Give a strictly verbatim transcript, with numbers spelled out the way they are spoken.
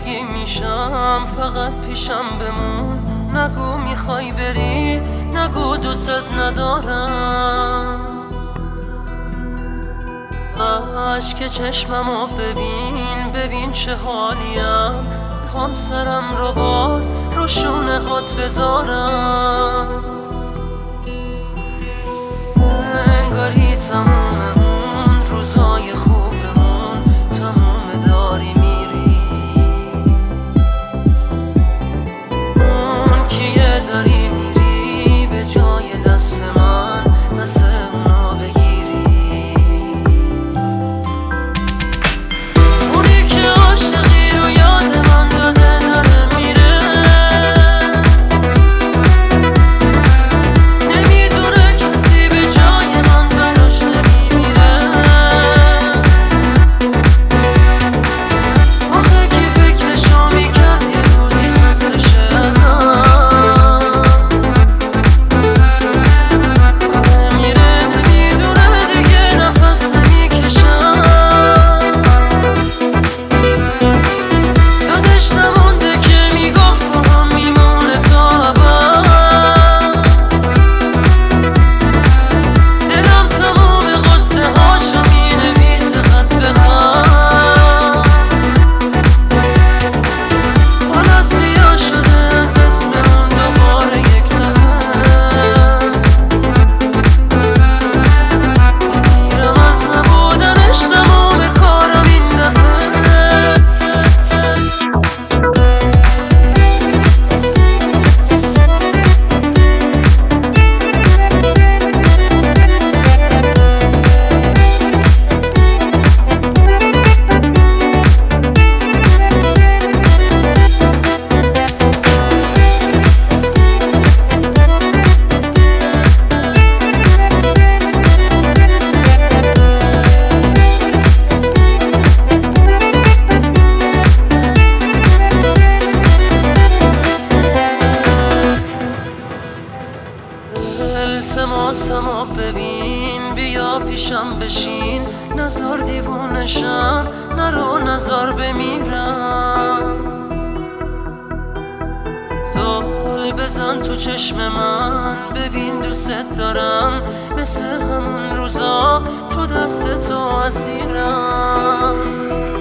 زندگی میشم، فقط پیشم بمون. نگو میخوای بری، نگو دوست ندارم. عشق چشممو ببین، ببین چه حالیم. میخوام سرم رو باز رو شونه هات بذارم. انگاری تموم اون روزای خوبمون تموم داری میری. اون کیه داری میری به جای دست من، دست اونو بگیری. اونی که عاشقی رو یاد من داده داره میره. نمیدونه کسی به جای من براش نمیمیره. آخه کی فکرشو میکرد یه روزی خسته شه ازم. آره میره، نمیدونه دیگه نفس نمیکشم. یادش نمونده که میگفت با هم میمونه تا ابد. دلم تموم قصه هاشو مینویسه خط به خط. حالا سیاه شده از اسم اون دوباره یک صفحه. میرم از نبودنش، تموم کارم این دفعه. التماسمو ببین، بیا پیشم بشین. نزار دیوونشم، نرو نزار بمیرم. زل بزن تو چشم من، ببین دوست دارم. مثل همون روزا تو دست تو اسیرم.